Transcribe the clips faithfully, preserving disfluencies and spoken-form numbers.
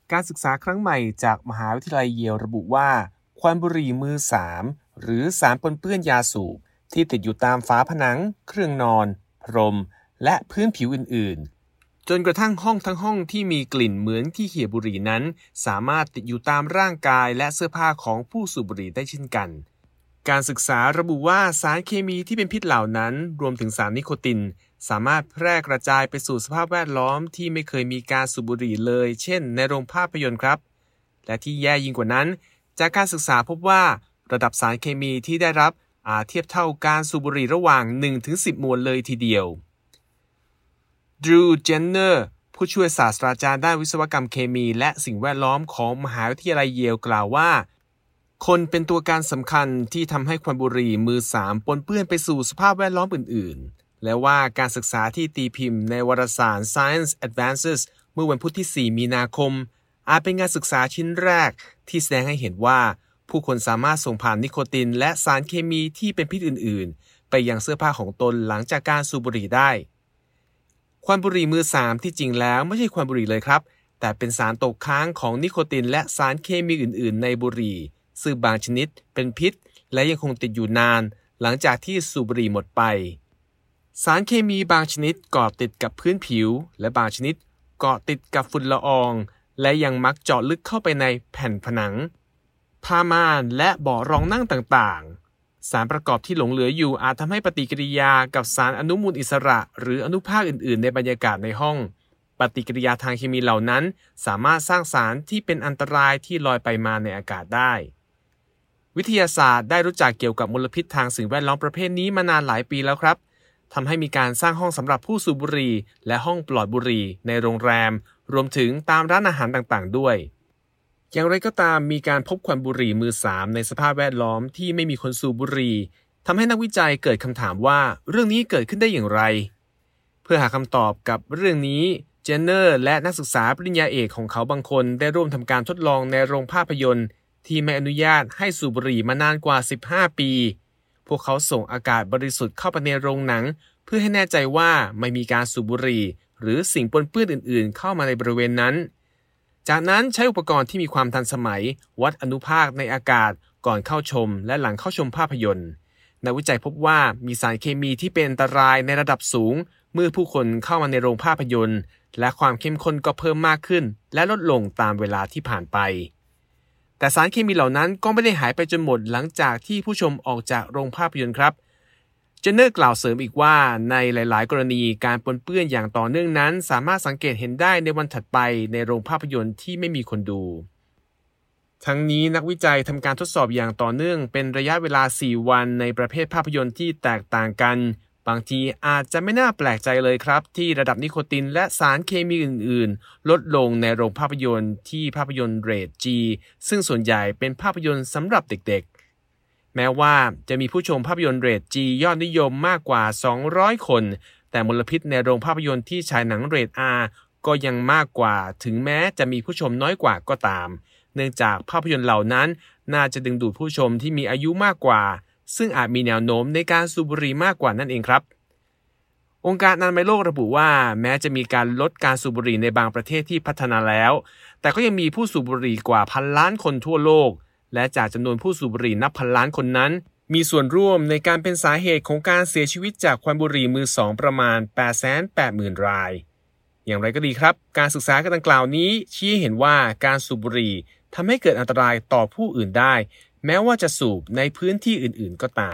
การศึกษาครั้งใหม่จากมหาวิทยาลัยเยลระบุว่าควันบุหรี่มือสามหรือสารปนเปื้อนยาสูบที่ติดอยู่ตามฝาผนังเครื่องนอนพรมและพื้นผิวอื่นๆจนกระทั่งห้องทั้งห้องที่มีกลิ่นเหมือนที่เขี่ยบุหรี่นั้นสามารถติดอยู่ตามร่างกายและเสื้อผ้าของผู้สูบบุหรี่ได้เช่นกันการศึกษาระบุว่าสารเคมีที่เป็นพิษเหล่านั้นรวมถึงสารนิโคตินสามารถแพร่กระจายไปสู่สภาพแวดล้อมที่ไม่เคยมีการสูบบุหรี่เลยเช่นในโรงภาพยนตร์ครับและที่แย่ยิ่งกว่านั้นจากการศึกษาพบว่าระดับสารเคมีที่ได้รับอาจเทียบเท่าการสูบบุหรี่ระหว่าง หนึ่งถึงสิบ มวลเลยทีเดียวดรูว์ เจนเนอร์ผู้ช่วยศาสตราจารย์ด้านวิศวกรรมเคมีและสิ่งแวดล้อมของมหาวิทยาลัยเยลกล่าวว่าคนเป็นตัวการสำคัญที่ทำให้ควันบุหรี่มือสามปนเปื้อนไปสู่สภาพแวดล้อมอื่นๆและว่าการศึกษาที่ตีพิมพ์ในวารสาร Science Advances เมื่อวันพุธที่ สี่ มีนาคมอาจเป็นงานศึกษาชิ้นแรกที่แสดงให้เห็นว่าผู้คนสามารถส่งผ่านนิโคตินและสารเคมีที่เป็นพิษอื่นๆไปยังเสื้อผ้าของตนหลังจากการสูบบุหรี่ได้ควันบุหรี่มือสามที่จริงแล้วไม่ใช่ควันบุหรี่เลยครับแต่เป็นสารตกค้างของนิโคตินและสารเคมีอื่นๆในบุหรี่ซึ่งบางชนิดเป็นพิษและยังคงติดอยู่นานหลังจากที่สูบบุหรี่หมดไปสารเคมีบางชนิดเกาะติดกับพื้นผิวและบางชนิดเกาะติดกับฝุ่นละอองและยังมักเจาะลึกเข้าไปในแผ่นผนังผ้าม่านและเบาะรองนั่งต่างๆสารประกอบที่หลงเหลืออยู่อาจทำให้ปฏิกิริยากับสารอนุมูลอิสระหรืออนุภาคอื่นๆในบรรยากาศในห้องปฏิกิริยาทางเคมีเหล่านั้นสามารถสร้างสารที่เป็นอันตรายที่ลอยไปมาในอากาศได้วิทยาศาสตร์ได้รู้จักเกี่ยวกับมลพิษทางสิ่งแวดล้อมประเภทนี้มานานหลายปีแล้วครับทำให้มีการสร้างห้องสำหรับผู้สูบบุหรี่และห้องปลอดบุหรี่ในโรงแรมรวมถึงตามร้านอาหารต่างๆด้วยอย่างไรก็ตามมีการพบควันบุหรี่มือสามในสภาพแวดล้อมที่ไม่มีคนสูบบุหรี่ทำให้นักวิจัยเกิดคำถามว่าเรื่องนี้เกิดขึ้นได้อย่างไรเพื่อหาคำตอบกับเรื่องนี้เจนเนอร์และนักศึกษาปริญญาเอกของเขาบางคนได้ร่วมทำการทดลองในโรงภาพยนตร์ที่ไม่อนุญาตให้สูบบุหรี่มานานกว่าสิบห้าปีพวกเขาส่งอากาศบริสุทธิ์เข้าไปในโรงหนังเพื่อให้แน่ใจว่าไม่มีการสูบบุหรี่หรือสิ่งปนเปื้อนอื่นๆเข้ามาในบริเวณนั้นจากนั้นใช้อุปกรณ์ที่มีความทันสมัยวัดอนุภาคในอากาศก่อนเข้าชมและหลังเข้าชมภาพยนตร์นักวิจัยพบว่ามีสารเคมีที่เป็นอันตรายในระดับสูงเมื่อผู้คนเข้ามาในโรงภาพยนตร์และความเข้มข้นก็เพิ่มมากขึ้นและลดลงตามเวลาที่ผ่านไปแต่สารเคมีเหล่านั้นก็ไม่ได้หายไปจนหมดหลังจากที่ผู้ชมออกจากโรงภาพยนตร์ครับเจนเนอร์กล่าวเสริมอีกว่าในหลายๆกรณีการปนเปื้อนอย่างต่อเนื่องนั้นสามารถสังเกตเห็นได้ในวันถัดไปในโรงภาพยนตร์ที่ไม่มีคนดูทั้งนี้นักวิจัยทำการทดสอบอย่างต่อเนื่องเป็นระยะเวลาสี่วันในประเภทภาพยนตร์ที่แตกต่างกันบางทีอาจจะไม่น่าแปลกใจเลยครับที่ระดับนิโคตินและสารเคมีอื่นๆลดลงในโรงภาพยนตร์ที่ภาพยนตร์เรท G ซึ่งส่วนใหญ่เป็นภาพยนตร์สำหรับเด็กๆแม้ว่าจะมีผู้ชมภาพยนตร์เรท G ยอดนิยมมากกว่าสองร้อยคนแต่มลพิษในโรงภาพยนตร์ที่ฉายหนังเรท R ก็ยังมากกว่าถึงแม้จะมีผู้ชมน้อยกว่าก็ตามเนื่องจากภาพยนตร์เหล่านั้นน่าจะดึงดูดผู้ชมที่มีอายุมากกว่าซึ่งอาจมีแนวโน้มในการสูบบุหรี่มากกว่านั่นเองครับองค์การอนามัยโลกระบุว่าแม้จะมีการลดการสูบบุหรี่ในบางประเทศที่พัฒนาแล้วแต่ก็ยังมีผู้สูบบุหรี่กว่าพันล้านคนทั่วโลกและจากจำนวนผู้สูบบุหรี่นับพันล้านคนนั้นมีส่วนร่วมในการเป็นสาเหตุของการเสียชีวิตจากควันบุหรี่มือสองประมาณ แปดแสนแปดหมื่น รายอย่างไรก็ดีครับการศึกษาดังกล่าวนี้ชี้เห็นว่าการสูบบุหรี่ทำให้เกิดอันตรายต่อผู้อื่นได้แม้ว่าจะสูบในพื้นที่อื่นๆก็ตาม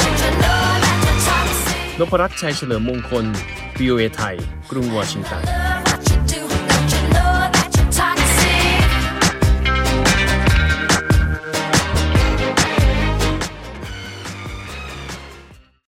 นพรัตน์ชัยเฉลิมมงคล วี โอ เอ ไทยกรุงวอชิงตัน